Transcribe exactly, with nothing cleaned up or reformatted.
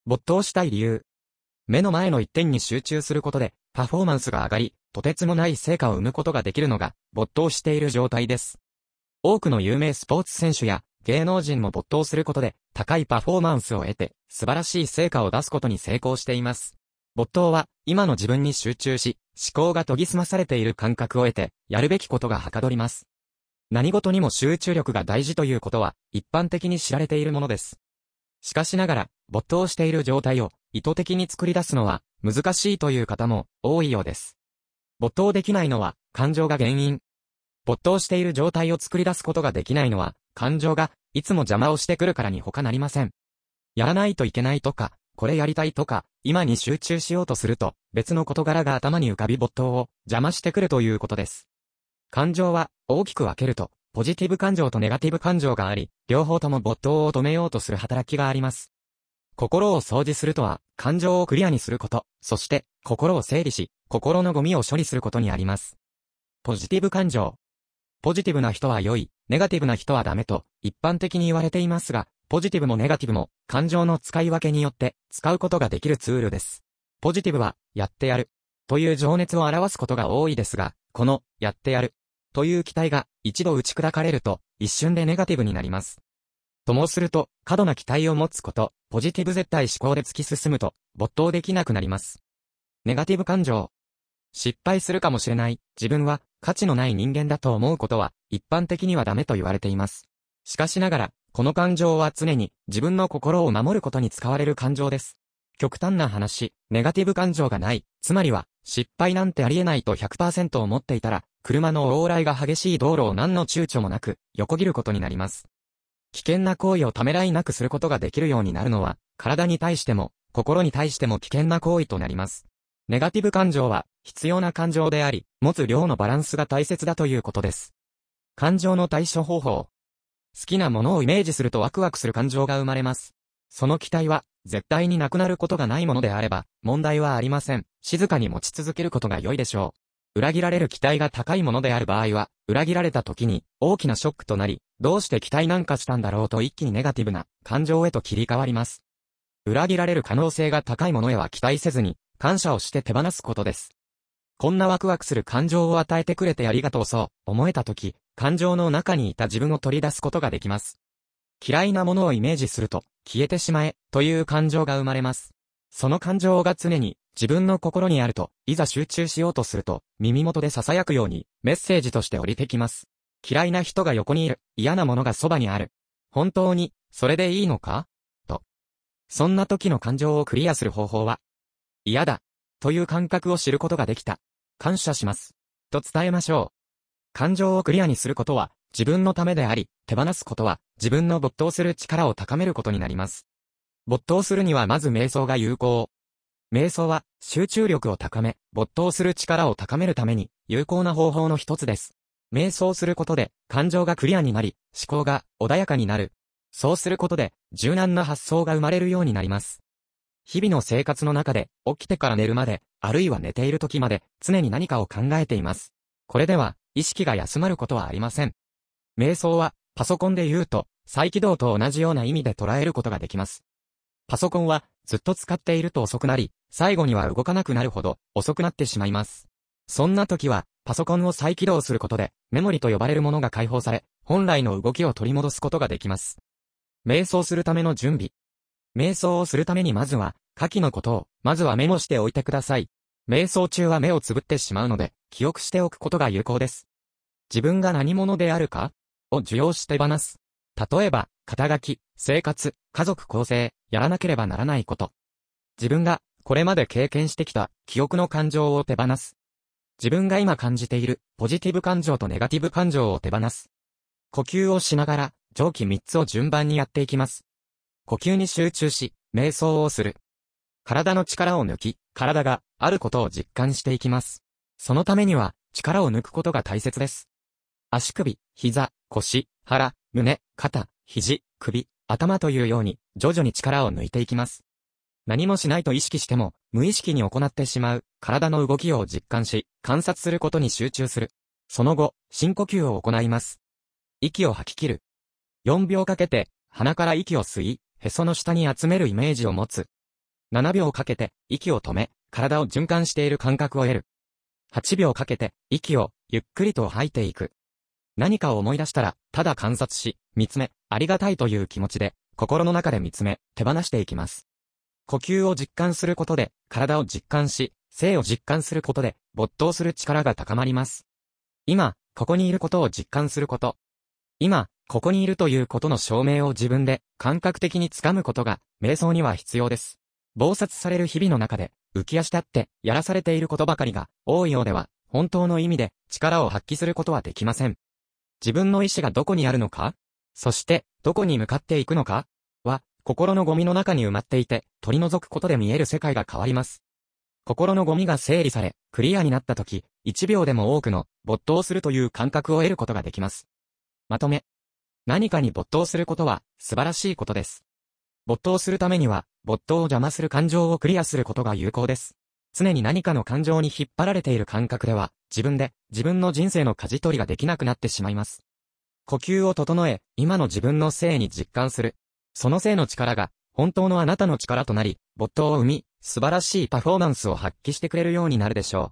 没頭したい理由。目の前の一点に集中することで、パフォーマンスが上がり、とてつもない成果を生むことができるのが、没頭している状態です。多くの有名スポーツ選手や芸能人も没頭することで、高いパフォーマンスを得て、素晴らしい成果を出すことに成功しています。没頭は、今の自分に集中し、思考が研ぎ澄まされている感覚を得て、やるべきことがはかどります。何事にも集中力が大事ということは、一般的に知られているものです。しかしながら、没頭している状態を意図的に作り出すのは難しいという方も多いようです。没頭できないのは感情が原因。没頭している状態を作り出すことができないのは感情がいつも邪魔をしてくるからに他なりません。やらないといけないとか、これやりたいとか、今に集中しようとすると別の事柄が頭に浮かび没頭を邪魔してくるということです。感情は大きく分けると、ポジティブ感情とネガティブ感情があり、両方とも没頭を止めようとする働きがあります。心を掃除するとは、感情をクリアにすること、そして、心を整理し、心のゴミを処理することにあります。ポジティブ感情。ポジティブな人は良い、ネガティブな人はダメと、一般的に言われていますが、ポジティブもネガティブも、感情の使い分けによって、使うことができるツールです。ポジティブは、やってやる、という情熱を表すことが多いですが、この、やってやる、という期待が一度打ち砕かれると一瞬でネガティブになります。ともすると過度な期待を持つこと、ポジティブ絶対思考で突き進むと没頭できなくなります。ネガティブ感情。失敗するかもしれない、自分は価値のない人間だと思うことは一般的にはダメと言われています。しかしながら、この感情は常に自分の心を守ることに使われる感情です。極端な話、ネガティブ感情がない、つまりは失敗なんてありえないと ひゃくパーセント 思っていたら、車の往来が激しい道路を何の躊躇もなく横切ることになります。危険な行為をためらいなくすることができるようになるのは、体に対しても、心に対しても危険な行為となります。ネガティブ感情は必要な感情であり、持つ量のバランスが大切だということです。感情の対処方法。好きなものをイメージするとワクワクする感情が生まれます。その期待は、絶対になくなることがないものであれば、問題はありません。静かに持ち続けることが良いでしょう。裏切られる期待が高いものである場合は、裏切られた時に大きなショックとなり、どうして期待なんかしたんだろうと一気にネガティブな感情へと切り替わります。裏切られる可能性が高いものへは期待せずに、感謝をして手放すことです。こんなワクワクする感情を与えてくれてありがとうそう思えた時、感情の中にいた自分を取り出すことができます。嫌いなものをイメージすると、消えてしまえ、という感情が生まれます。その感情が常に自分の心にあると、いざ集中しようとすると、耳元で囁くようにメッセージとして降りてきます。嫌いな人が横にいる、嫌なものがそばにある。本当に、それでいいのかと。そんな時の感情をクリアする方法は、嫌だ、という感覚を知ることができた。感謝します。と伝えましょう。感情をクリアにすることは、自分のためであり、手放すことは、自分の没頭する力を高めることになります。没頭するにはまず瞑想が有効。瞑想は集中力を高め、没頭する力を高めるために有効な方法の一つです。瞑想することで感情がクリアになり、思考が穏やかになる。そうすることで柔軟な発想が生まれるようになります。日々の生活の中で起きてから寝るまで、あるいは寝ている時まで常に何かを考えています。これでは意識が休まることはありません。瞑想はパソコンで言うと再起動と同じような意味で捉えることができます。パソコンはずっと使っていると遅くなり、最後には動かなくなるほど遅くなってしまいます。そんな時はパソコンを再起動することでメモリと呼ばれるものが解放され、本来の動きを取り戻すことができます。瞑想するための準備。瞑想をするためにまずは下記のことをまずはメモしておいてください。瞑想中は目をつぶってしまうので記憶しておくことが有効です。自分が何者であるかを受容して手放す。例えば、肩書き、生活、家族構成、やらなければならないこと。自分がこれまで経験してきた記憶の感情を手放す。自分が今感じているポジティブ感情とネガティブ感情を手放す。呼吸をしながら上記みっつを順番にやっていきます。呼吸に集中し、瞑想をする。体の力を抜き、体があることを実感していきます。そのためには力を抜くことが大切です。足首、膝、腰、腹、胸、肩、肘、首、頭というように徐々に力を抜いていきます。何もしないと意識しても無意識に行ってしまう体の動きを実感し、観察することに集中する。その後、深呼吸を行います。息を吐き切る。よんびょうかけて鼻から息を吸い、へその下に集めるイメージを持つ。 ななびょうかけて息を止め、体を循環している感覚を得る。はちびょうかけて息をゆっくりと吐いていく。何かを思い出したら、ただ観察し、見つめ、ありがたいという気持ちで、心の中で見つめ、手放していきます。呼吸を実感することで、体を実感し、生を実感することで、没頭する力が高まります。今、ここにいることを実感すること。今、ここにいるということの証明を自分で感覚的につかむことが、瞑想には必要です。忙殺される日々の中で、浮き足立ってやらされていることばかりが多いようでは、本当の意味で力を発揮することはできません。自分の意志がどこにあるのか、そしてどこに向かっていくのかは、心のゴミの中に埋まっていて、取り除くことで見える世界が変わります。心のゴミが整理され、クリアになったとき、いちびょうでも多くの没頭するという感覚を得ることができます。まとめ。何かに没頭することは素晴らしいことです。没頭するためには、没頭を邪魔する感情をクリアすることが有効です。常に何かの感情に引っ張られている感覚では、自分で自分の人生の舵取りができなくなってしまいます。呼吸を整え、今の自分の生に実感する。その生の力が、本当のあなたの力となり、没頭を生み、素晴らしいパフォーマンスを発揮してくれるようになるでしょう。